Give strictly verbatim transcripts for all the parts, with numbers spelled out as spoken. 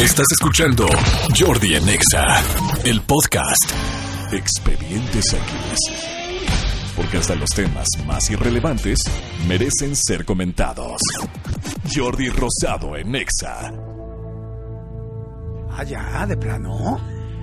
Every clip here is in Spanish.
Estás escuchando Jordi en Exa, el podcast. Expedientes X. Porque hasta los temas más irrelevantes merecen ser comentados. Jordi Rosado en Exa. Ah, ya, de plano.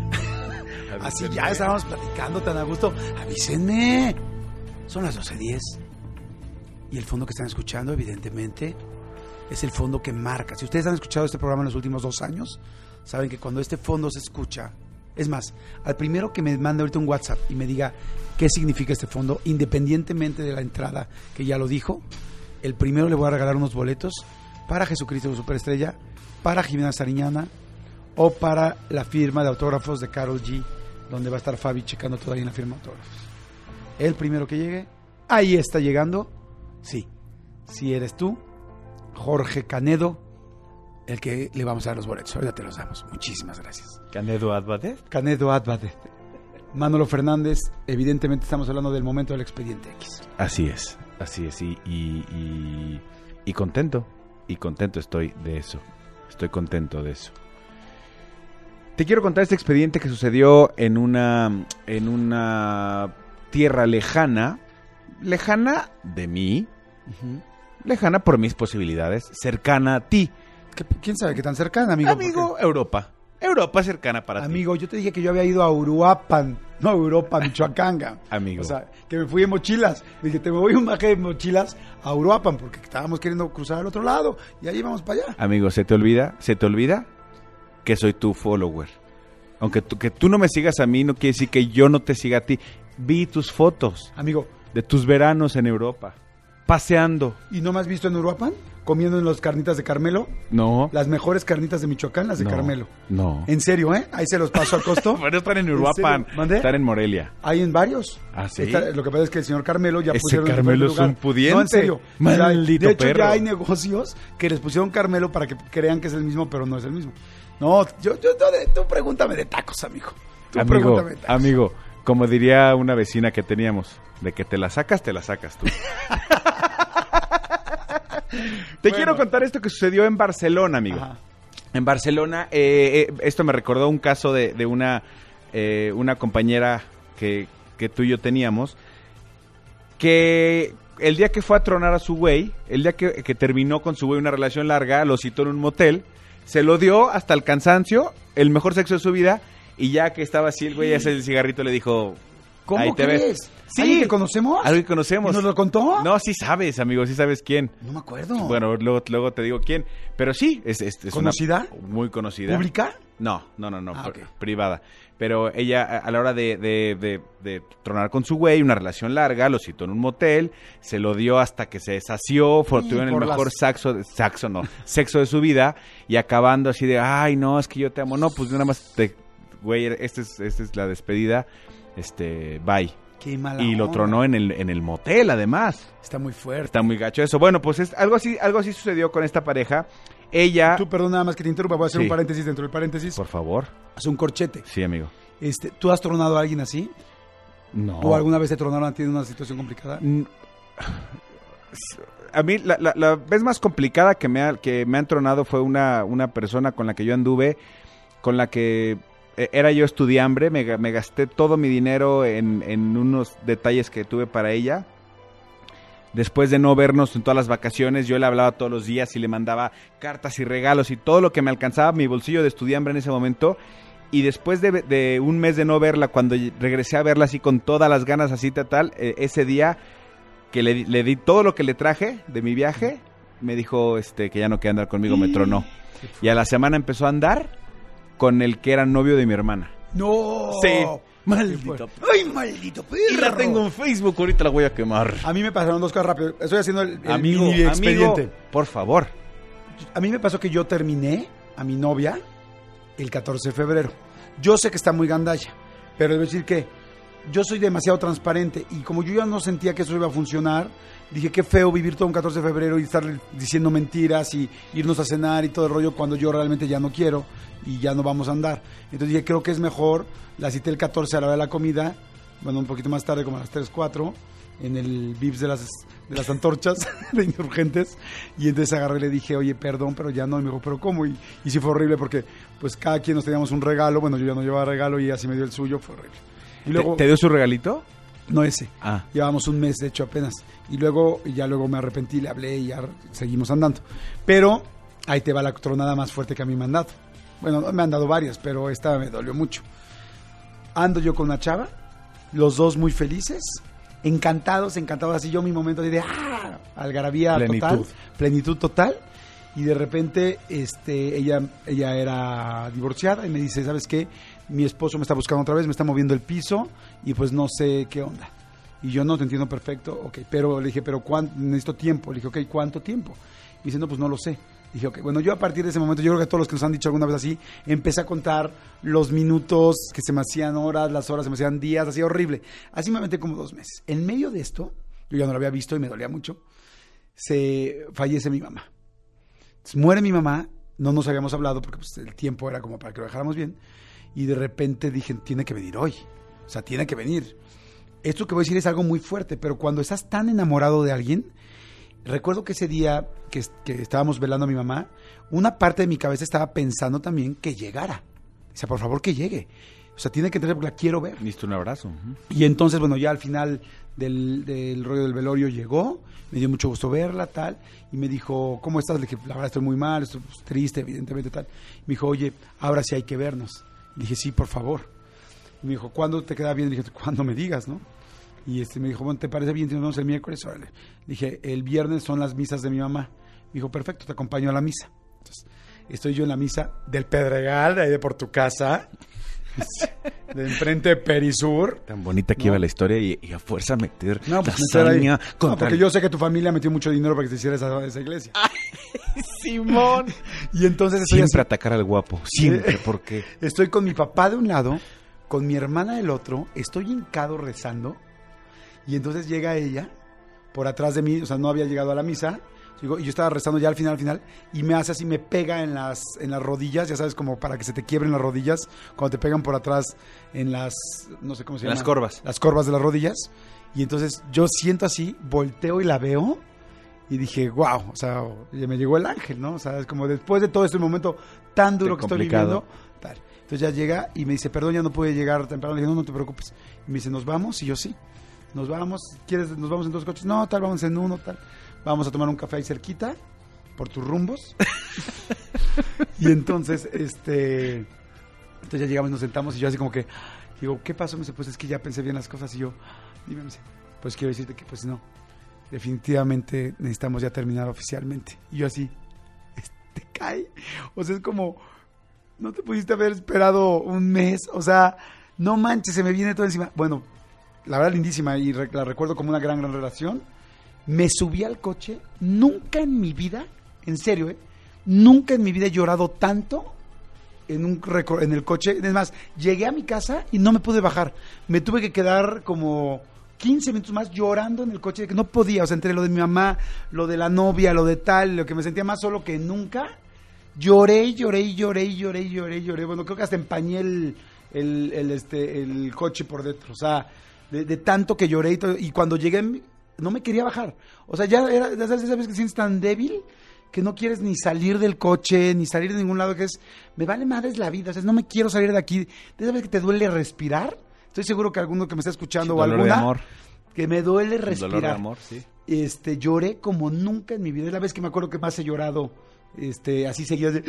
Así ya estábamos platicando tan a gusto. Avísenme. Son las doce diez. Y el fondo que están escuchando, evidentemente, es el fondo que marca. Si ustedes han escuchado este programa en los últimos dos años, saben que cuando este fondo se escucha, es más, al primero que me mande ahorita un WhatsApp y me diga qué significa este fondo, independientemente de la entrada que ya lo dijo, el primero le voy a regalar unos boletos para Jesucristo Superestrella, para Jimena Sariñana o para la firma de autógrafos de Karol G, donde va a estar Fabi checando todavía en la firma de autógrafos. El primero que llegue, ahí está llegando, sí, si eres tú, Jorge Canedo, el que le vamos a dar los boletos. Ahorita te los damos. Muchísimas gracias. ¿Canedo Advadez? Canedo Advadez. Manolo Fernández, evidentemente estamos hablando del momento del Expediente X. Así es, así es, y, y, y, y contento, y contento estoy de eso, estoy contento de eso. Te quiero contar este expediente que sucedió en una, en una tierra lejana, lejana de mí, uh-huh. lejana por mis posibilidades, cercana a ti. ¿Quién sabe qué tan cercana, amigo? Amigo, Europa. Europa cercana para amigo, ti. Amigo, yo te dije que yo había ido a Uruapan, no a Europa, Michoacán. Amigo. O sea, que me fui en mochilas. Dije, te me voy un viaje de mochilas a Uruapan porque estábamos queriendo cruzar al otro lado y ahí vamos para allá. Amigo, ¿se te olvida? ¿Se te olvida que soy tu follower? Aunque tú, que tú no me sigas a mí no quiere decir que yo no te siga a ti. Vi tus fotos. Amigo. De tus veranos en Europa. Paseando. ¿Y no me has visto en Uruapan? Comiendo en las carnitas de Carmelo. No. Las mejores carnitas de Michoacán, las de no, Carmelo. No. En serio, ¿eh? Ahí se los paso al costo. Pero están en Uruapan. Están en Morelia. Hay en varios. Ah, sí. Está, lo que pasa es que el señor Carmelo ya Ese pusieron... Ese Carmelo es un pudiente. No, en serio. Maldito de hecho, perro. ya hay negocios que les pusieron Carmelo para que crean que es el mismo, pero no es el mismo. No, yo, yo, yo tú pregúntame de tacos, amigo. Tú amigo, pregúntame de tacos. Amigo, como diría una vecina que teníamos, de que te la sacas, te la sacas tú. Te bueno. quiero contar esto que sucedió en Barcelona, amigo. Ajá. En Barcelona, eh, eh, esto me recordó un caso de, de una, eh, una compañera que, que tú y yo teníamos, que el día que fue a tronar a su güey, el día que, que terminó con su güey una relación larga, lo citó en un motel, se lo dio hasta el cansancio, el mejor sexo de su vida, y ya que estaba así el güey, ese el cigarrito le dijo... ¿Cómo ahí te crees? Ves. Sí. ¿Alguien que conocemos? ¿Alguien que conocemos? ¿Y nos lo contó? No, sí sabes, amigo, sí sabes quién. No me acuerdo. Bueno, luego, luego te digo quién. Pero sí, es, es, es ¿conocida? Una muy conocida. ¿Pública? No, no, no, no, ah, okay. privada. Pero ella, a la hora de, de, de, de tronar con su güey, una relación larga, lo citó en un motel, se lo dio hasta que se sació, sí, tuvieron el mejor las... saxo, saxo no, sexo de su vida, y acabando así de, ay, no, es que yo te amo. No, pues nada más, te, güey, esta es, esta es la despedida, este, bye. Qué mala y lo onda. tronó en el en el motel, además. Está muy fuerte. Está muy gacho eso. Bueno, pues es algo así algo así sucedió con esta pareja. Ella... Tú, perdón, nada más que te interrumpa, voy a hacer sí. un paréntesis dentro del paréntesis. Por favor. Haz un corchete. Sí, amigo. Este, ¿tú has tronado a alguien así? No. ¿O alguna vez te tronaron a ti en una situación complicada? A mí, la, la, la vez más complicada que me, ha, que me han tronado fue una, una persona con la que yo anduve, con la que... Era yo estudiambre, me, me gasté todo mi dinero en, en unos detalles que tuve para ella. Después de no vernos en todas las vacaciones, yo le hablaba todos los días y le mandaba cartas y regalos y todo lo que me alcanzaba mi bolsillo de estudiambre en ese momento. Y después de, de un mes de no verla, cuando regresé a verla así con todas las ganas así tal, eh, ese día que le, le di todo lo que le traje de mi viaje, me dijo este que ya no quería andar conmigo, me tronó. Y a la semana empezó a andar con el que era novio de mi hermana. ¡No! Sí. Maldito. ¡Ay, maldito perro! Y la tengo en Facebook, ahorita la voy a quemar. A mí me pasaron dos cosas rápido. Estoy haciendo el, el amigo, mini expediente. Amigo, por favor. A mí me pasó que yo terminé a mi novia el catorce de febrero. Yo sé que está muy gandalla, pero debo decir que yo soy demasiado transparente y como yo ya no sentía que eso iba a funcionar, dije qué feo vivir todo un catorce de febrero y estar diciendo mentiras y irnos a cenar y todo el rollo cuando yo realmente ya no quiero y ya no vamos a andar. Entonces dije, creo que es mejor, la cité el catorce a la hora de la comida, bueno, un poquito más tarde, como a las tres, cuatro, en el Vips de las, de las antorchas de Insurgentes. Y entonces agarré y le dije, oye, perdón, pero ya no. Y me dijo, ¿pero cómo? Y, y sí fue horrible porque pues cada quien nos teníamos un regalo. Bueno, yo ya no llevaba regalo y así me dio el suyo. Fue horrible. Y luego, ¿Te, ¿Te dio su regalito? No ese. Ah. Llevábamos un mes, de hecho, apenas. Y luego, ya luego me arrepentí, le hablé y ya seguimos andando. Pero ahí te va la tronada más fuerte que a mí me han dado. Bueno, me han dado varias, pero esta me dolió mucho. Ando yo con una chava, los dos muy felices, encantados, encantados. Así yo mi momento de ¡ah! Algarabía plenitud. total, plenitud total. Y de repente este, ella, ella era divorciada y me dice, ¿sabes qué? Mi esposo me está buscando otra vez, me está moviendo el piso y pues no sé qué onda. Y yo no te entiendo perfecto, ok, pero le dije, pero ¿cuánto? Necesito tiempo. Le dije, ok, ¿cuánto tiempo? Y dice, no, pues no lo sé. Dije, ok, bueno, yo a partir de ese momento, yo creo que a todos los que nos han dicho alguna vez así, empecé a contar los minutos que se me hacían horas, las horas se me hacían días, así horrible. Así me aventé como dos meses. En medio de esto, yo ya no lo había visto y me dolía mucho, se fallece mi mamá. Entonces, muere mi mamá, no nos habíamos hablado porque pues, el tiempo era como para que lo dejáramos bien, y de repente dije, tiene que venir hoy, o sea, tiene que venir. Esto que voy a decir es algo muy fuerte, pero cuando estás tan enamorado de alguien, recuerdo que ese día que, que estábamos velando a mi mamá, una parte de mi cabeza estaba pensando también que llegara. O sea, por favor que llegue. O sea, tiene que entrar porque la quiero ver. Diste un abrazo. Uh-huh. Y entonces, bueno, ya al final del, del rollo del velorio llegó, me dio mucho gusto verla, tal, y me dijo, ¿cómo estás? Le dije, la verdad estoy muy mal, estoy pues, triste, evidentemente, tal. Me dijo, oye, ahora sí hay que vernos. Le dije, sí, por favor. Y me dijo, ¿cuándo te queda bien? Le dije, cuando me digas, ¿no? Y este me dijo, bueno, ¿te parece bien si nos vemos el miércoles? Órale. Le dije, el viernes son las misas de mi mamá. Me dijo, perfecto, te acompaño a la misa. Entonces, estoy yo en la misa del Pedregal, de ahí de por tu casa, de enfrente de Perisur. Tan bonita que ¿no? iba la historia y, y a fuerza meter no, pues lasaña meter contra no, porque el... yo sé que tu familia metió mucho dinero para que te hiciera esa, esa iglesia. Ay, Simón. Y entonces estoy Siempre así, atacar al guapo, siempre, porque... Estoy con mi papá de un lado, con mi hermana del otro, estoy hincado rezando, y entonces llega ella por atrás de mí, o sea, no había llegado a la misa, y yo estaba rezando ya al final, al final, y me hace así, me pega en las, en las rodillas, ya sabes, como para que se te quiebren las rodillas, cuando te pegan por atrás en las, no sé cómo se llama. Las corvas. Las corvas de las rodillas, y entonces yo siento así, volteo y la veo, y dije, wow, o sea, me llegó el ángel, ¿no? O sea, es como después de todo este momento tan duro que estoy viviendo, tal. Entonces ya llega y me dice, perdón, ya no pude llegar temprano. Le dije, no, no te preocupes. Y me dice, ¿nos vamos? Y yo, sí. Nos vamos. ¿Quieres? ¿Nos vamos en dos coches? No, tal, vamos en uno, tal. Vamos a tomar un café ahí cerquita, por tus rumbos. Y entonces, este... Entonces ya llegamos y nos sentamos y yo así como que... Digo, ¿qué pasó? Me dice, pues es que ya pensé bien las cosas. Y yo, dime, me dice, pues quiero decirte que pues no. Definitivamente necesitamos ya terminar oficialmente. Y yo así, te cae. O sea, es como... No te pudiste haber esperado un mes, o sea, no manches, se me viene todo encima. Bueno, la verdad lindísima y re- la recuerdo como una gran, gran relación. Me subí al coche, nunca en mi vida, en serio, ¿eh? Nunca en mi vida he llorado tanto en, un recor- en el coche. Es más, llegué a mi casa y no me pude bajar. Me tuve que quedar como quince minutos más llorando en el coche, que no podía, o sea, entre lo de mi mamá, lo de la novia, lo de tal, lo que me sentía más solo que nunca. Lloré, lloré, lloré, lloré, lloré, lloré. Bueno, creo que hasta empañé el, el, el, este, el coche por dentro. O sea, de, de tanto que lloré y todo. Y cuando llegué, no me quería bajar. O sea, ya era, ya sabes, sabes que sientes tan débil que no quieres ni salir del coche, ni salir de ningún lado, que es, me vale madres la vida. O sea, no me quiero salir de aquí. ¿De esa vez que te duele respirar? Estoy seguro que alguno que me está escuchando o alguna... de amor. Que me duele respirar. Dolor de amor, sí. Este, lloré como nunca en mi vida. Es la vez que me acuerdo que más he llorado. Este, así seguía de...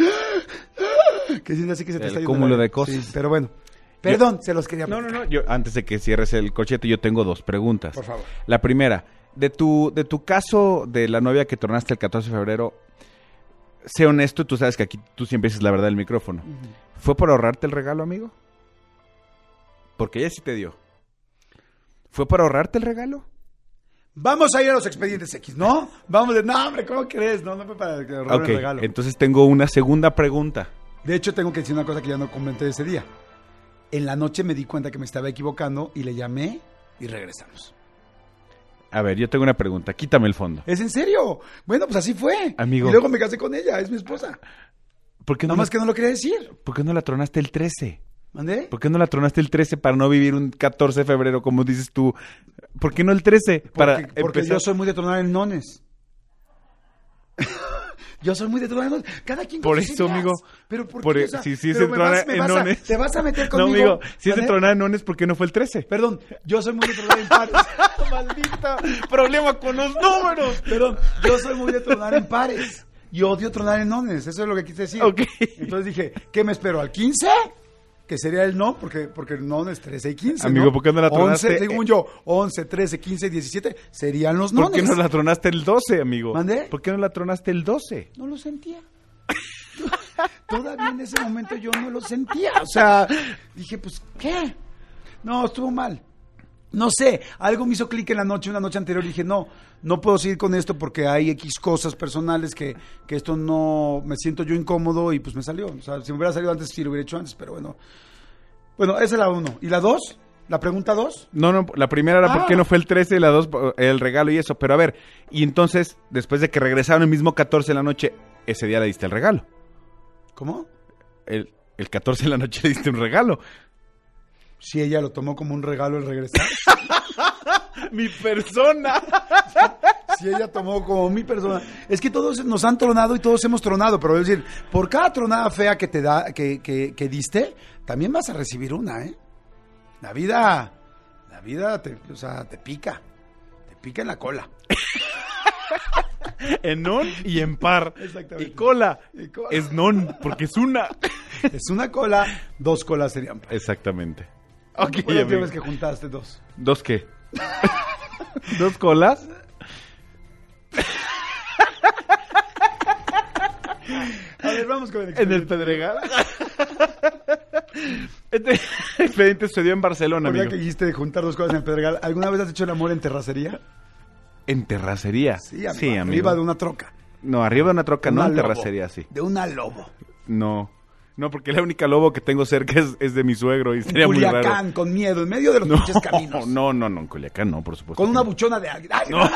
que sientes así que se te el está yendo cúmulo la... de cosas. Sí, pero bueno, perdón, Yo... se los quería No, no, platicar. no, yo antes de que cierres el cochete, yo tengo dos preguntas. Por favor. La primera, de tu, de tu caso de la novia que tornaste el catorce de febrero, sé honesto, tú sabes que aquí tú siempre dices la verdad del micrófono. Uh-huh. ¿Fue por ahorrarte el regalo, amigo? Porque ella sí te dio. ¿Fue por ahorrarte el regalo? Vamos a ir a los expedientes X, ¿no? Vamos de, no, hombre, ¿cómo crees? No, no fue para ahorrar Okay, el regalo. Entonces tengo una segunda pregunta. De hecho, tengo que decir una cosa que ya no comenté ese día. En la noche me di cuenta que me estaba equivocando y le llamé y regresamos. A ver, yo tengo una pregunta. Quítame el fondo. ¿Es en serio? Bueno, pues así fue. Amigo. Y luego me casé con ella, es mi esposa. ¿Por qué no Nada más la... que no lo quería decir. ¿Por qué no la tronaste el trece? ¿Mandé? ¿Por qué no la tronaste el trece para no vivir un catorce de febrero, como dices tú? ¿Por qué no el trece? Para Porque, porque empezar... yo soy muy de tronar en nones. Yo soy muy de tronar en nones. Cada quien con Por sus eso, ideas. amigo. Pero ¿por por qué? e- O sea, si si es pero de me tronar vas- me en vas a- nones. ¿Te vas a meter No, conmigo? amigo, si es de ¿Mandé? tronar en nones, ¿por qué no fue el trece? Perdón, yo soy muy de tronar en pares. Maldita problema con los números. Perdón, yo soy muy de tronar en pares. Y odio tronar en nones, eso es lo que quise decir. Ok. Entonces dije, ¿qué me espero? ¿Al quince? Que sería el no, porque, porque el no es trece y quince, Amigo, ¿no? ¿por qué no la tronaste? once, según yo, once, trece, quince y diecisiete serían los ¿Por nones. qué no la tronaste el doce, amigo? ¿Mandé? ¿Por qué no la tronaste el doce? No lo sentía. Todavía en ese momento yo no lo sentía. O sea, dije, pues, ¿qué? No, estuvo mal. No sé, algo me hizo clic en la noche, una noche anterior, y dije, no, no puedo seguir con esto porque hay X cosas personales que, que esto no, me siento yo incómodo y pues me salió. O sea, si me hubiera salido antes, sí lo hubiera hecho antes, pero bueno. Bueno, esa es la uno. ¿Y la dos? ¿La pregunta dos? No, no, la primera era Ah. por qué no fue el trece y la dos el regalo y eso. Pero a ver, y entonces, después de que regresaron el mismo catorce de la noche, ese día le diste el regalo. ¿Cómo? El, el catorce de la noche le diste un regalo. Si ella lo tomó como un regalo el regresar. ¡Mi persona! Si ella tomó como mi persona. Es que todos nos han tronado y todos hemos tronado, pero es decir, por cada tronada fea que te da, que, que, que diste, también vas a recibir una, ¿eh? La vida, la vida te, o sea, te pica. Te pica en la cola. En non y en par. Exactamente. Y cola. Y cola. Es non, porque es una. Es una cola, dos colas serían. par. Exactamente. ¿Cuánto Ok, fue la última amigo. vez que juntaste dos? ¿Dos qué? ¿Dos colas? A ver, vamos con el En el expediente. Pedregal. Este expediente sucedió en Barcelona, Ahora amigo. que dijiste de juntar dos cosas en el Pedregal, ¿alguna vez has hecho el amor en terracería? ¿En terracería? Sí, amigo, arriba de una troca. No, arriba de una troca, no Una en lobo. terracería, sí. De una lobo. No. No, porque la única lobo que tengo cerca es, es de mi suegro y sería muy raro. Culiacán, con miedo, en medio de los No, pinches caminos. no, no, no, en Culiacán no, por supuesto. Con que una no. buchona de alguien. Ay, No.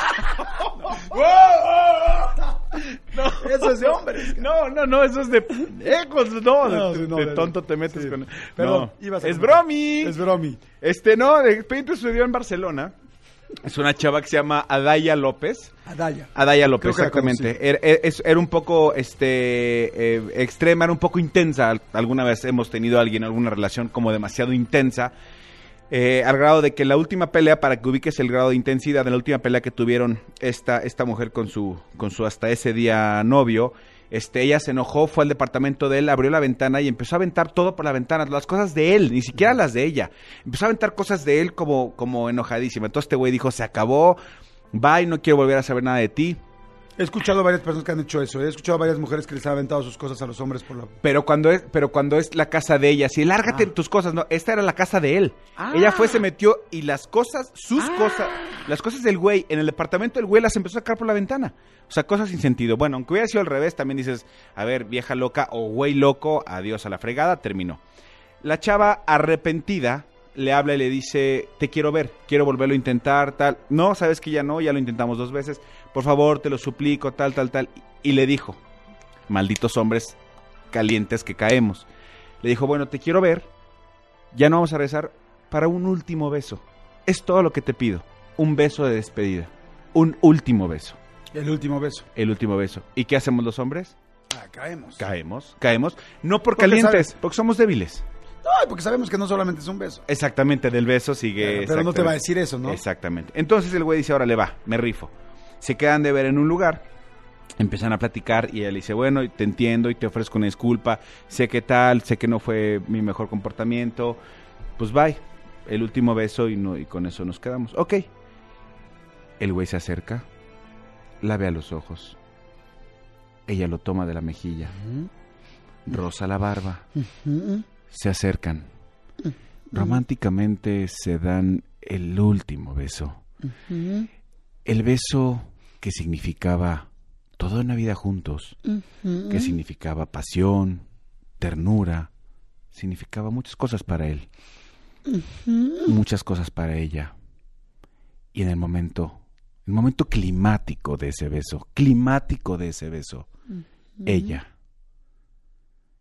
no. Eso es de hombres. No, no, no, eso es de pendejos, no, No, de, sí, no, de de- tonto te metes sí. con... Perdón, no. ibas a es comentar. bromi. Es bromi. Este, no, el expediente sucedió en Barcelona. Es una chava que se llama Adaya López. Adaya. Adaya López, Creo que la exactamente. Era, era- es- era un poco este eh, extrema, era un poco intensa. Al- Alguna vez hemos tenido a alguien, alguna relación como demasiado intensa. Eh, al grado de que la última pelea, para que ubiques el grado de intensidad, de la última pelea que tuvieron esta, esta mujer con su, con su hasta ese día novio, este, ella se enojó, fue al departamento de él, abrió la ventana y empezó a aventar todo por la ventana, las cosas de él, ni siquiera las de ella. Empezó a aventar cosas de él como, como enojadísima. Entonces este güey dijo, se acabó, bye, no quiero volver a saber nada de ti. He escuchado a varias personas que han hecho eso. He escuchado a varias mujeres que les han aventado sus cosas a los hombres por la... Pero cuando es, pero cuando es la casa de ella, sí, lárgate Ah. tus cosas, no, esta era la casa de él. Ah. Ella fue, se metió y las cosas, sus Ah. cosas, las cosas del güey, en el departamento del güey las empezó a sacar por la ventana. O sea, cosas sin sentido. Bueno, aunque hubiera sido al revés, también dices, a ver, vieja loca o güey loco, adiós a la fregada, terminó. La chava arrepentida le habla y le dice, te quiero ver, quiero volverlo a intentar, tal. No, sabes que ya no, ya lo intentamos dos veces. Por favor, te lo suplico, tal, tal, tal. Y le dijo, malditos hombres calientes que caemos. Le dijo, bueno, te quiero ver, ya no vamos a regresar para un último beso. Es todo lo que te pido, un beso de despedida, un último beso, El último beso. el último beso. ¿Y qué hacemos los hombres? Ah, caemos. Caemos, caemos, no por Porque calientes, sabes- porque somos débiles. No, porque sabemos que no solamente es un beso. Exactamente, del beso sigue... Pero no te va a exactamente. decir eso, ¿no? Exactamente. Entonces el güey dice, órale, va, me rifo. Se quedan de ver en un lugar, empiezan a platicar y ella le dice, bueno, te entiendo y te ofrezco una disculpa, sé que tal, sé que no fue mi mejor comportamiento, pues bye, el último beso y, no, y con eso nos quedamos. Ok. El güey se acerca, la ve a los ojos, ella lo toma de la mejilla, roza la barba, Ujú. se acercan, románticamente se dan el último beso. Ujú. El beso que significaba toda una vida juntos, Ujú. que significaba pasión, ternura, significaba muchas cosas para él, muchas cosas para ella. Y en el momento, el momento climático de ese beso, climático de ese beso, ella,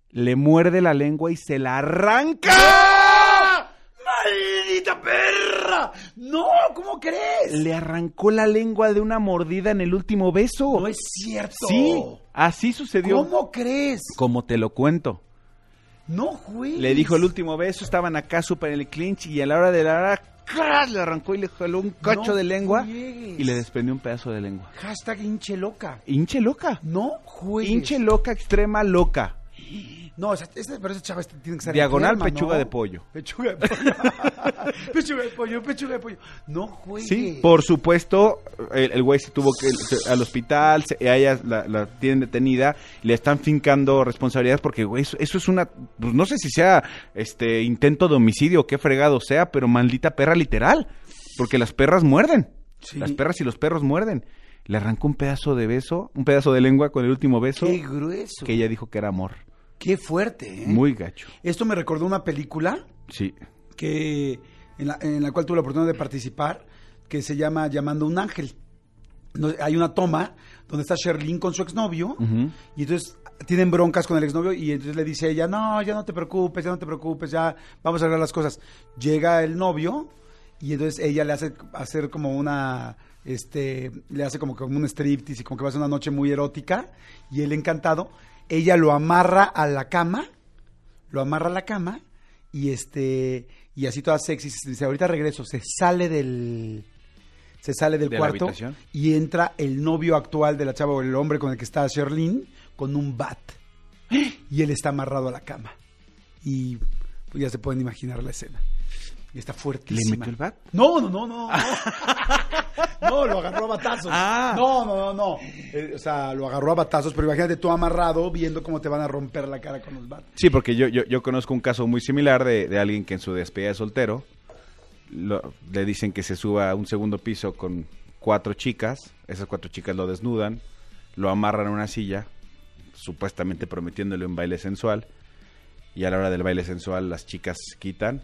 le muerde la lengua y se la arranca. ¡No! ¡Maldita perra! ¡No! ¿Cómo crees? Le arrancó la lengua de una mordida en el último beso. No es cierto. Sí, así sucedió. ¿Cómo crees? Como te lo cuento. No juegues. Le dijo el último beso, estaban acá súper en el clinch y a la hora de la hora, ¡crash! Le arrancó y le jaló un cacho No de lengua juegues. y le desprendió un pedazo de lengua. Hashtag hinche loca. Hinche loca. No juegues. Hinche loca, extrema loca. No, esa, esa, pero esa chava tiene que ser Diagonal enferma, pechuga ¿no? de pollo. Pechuga de pollo. Pechuga de pollo, pechuga de pollo. No juegues. Sí, por supuesto, el, el güey se tuvo que se, al hospital, se, a ella la, la tienen detenida, le están fincando responsabilidades porque, güey, eso, eso es una, pues no sé si sea este intento de homicidio o qué fregado sea, pero maldita perra literal, porque las perras muerden, Sí. las perras y los perros muerden. Le arrancó un pedazo de beso, un pedazo de lengua con el último beso, Qué grueso. que ella dijo que era amor. Qué fuerte, ¿eh? Muy gacho. Esto me recordó una película Sí. que en la, en la cual tuve la oportunidad de participar, que se llama Llamando a un ángel. No, hay una toma donde está Sherlyn con su exnovio, Uh-huh. y entonces tienen broncas con el exnovio, y entonces le dice ella, no, ya no te preocupes, ya no te preocupes, ya vamos a arreglar las cosas. Llega el novio, y entonces ella le hace hacer como una, este, le hace como, como un striptease, y como que va a ser una noche muy erótica, y él encantado, ella lo amarra a la cama, lo amarra a la cama, y este, y así toda sexy, se dice, ahorita regreso, se sale del, se sale del ¿De la cuarto, habitación? y entra el novio actual de la chava, o el hombre con el que está Sherlyn, con un bat, y él está amarrado a la cama, y pues ya se pueden imaginar la escena. Y está fuertísima. ¿Le metió el bat? No, no, no, no. No, no, lo agarró a batazos. Ah. No, no, no, no. Eh, o sea, lo agarró a batazos, pero imagínate tú amarrado viendo cómo te van a romper la cara con los bates. Sí, porque yo, yo, yo conozco un caso muy similar de, de alguien que en su despedida de soltero lo- le dicen que se suba a un segundo piso con cuatro chicas, esas cuatro chicas lo desnudan, lo amarran a una silla, supuestamente prometiéndole un baile sensual, y a la hora del baile sensual las chicas se quitan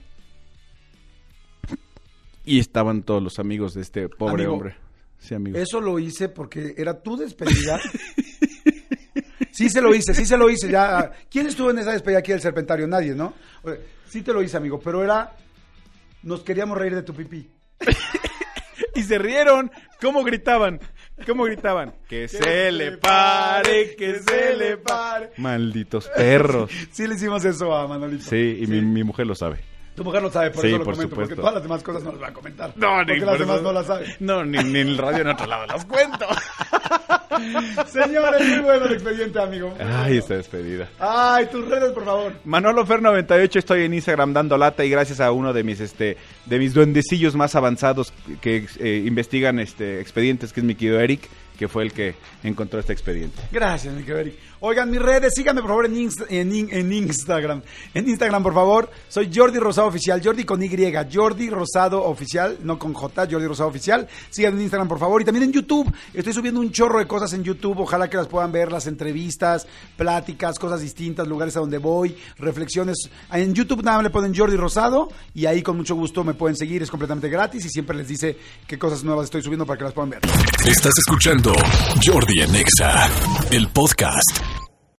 y estaban todos los amigos de este pobre Amigo, hombre. Sí, amigo. Eso lo hice porque era tu despedida. Sí se lo hice, sí se lo hice. Ya. ¿Quién estuvo en esa despedida aquí del Serpentario? Nadie, ¿no? Oye, sí te lo hice, amigo, pero era... Nos queríamos reír de tu pipí. Y se rieron. ¿Cómo gritaban? ¿Cómo gritaban? Que se le pare, que se le pare. Malditos perros. Sí le hicimos eso a Manolito. Sí, y Mi, mi mujer lo sabe. Tu mujer lo sabe, por Sí, eso lo por comento, supuesto. porque todas las demás cosas no las va a comentar. No, ni porque por las demás eso- no las sabe. No, ni, ni en el radio en otro lado las cuento. Señores, muy bueno el expediente, amigo. Muy Ay, bueno. está despedida. Ay, tus redes, por favor. Manolo Fer noventa y ocho, estoy en Instagram dando lata y gracias a uno de mis este de mis duendecillos más avanzados que eh, investigan este expedientes, que es mi querido Eric, que fue el que encontró este expediente. Gracias, mi querido Eric. Oigan, mis redes, síganme por favor en, Inst- en, in- en Instagram. En Instagram, por favor, soy Jordi Rosado Oficial, Jordi con Y, Jordi Rosado Oficial, no con J, Jordi Rosado Oficial. Síganme en Instagram, por favor. Y también en YouTube, estoy subiendo un chorro de cosas en YouTube, ojalá que las puedan ver, las entrevistas, pláticas, cosas distintas, lugares a donde voy, reflexiones. En YouTube nada más le ponen Jordi Rosado y ahí con mucho gusto me pueden seguir, es completamente gratis y siempre les dice qué cosas nuevas estoy subiendo para que las puedan ver. Estás escuchando Jordi en Exa, el podcast.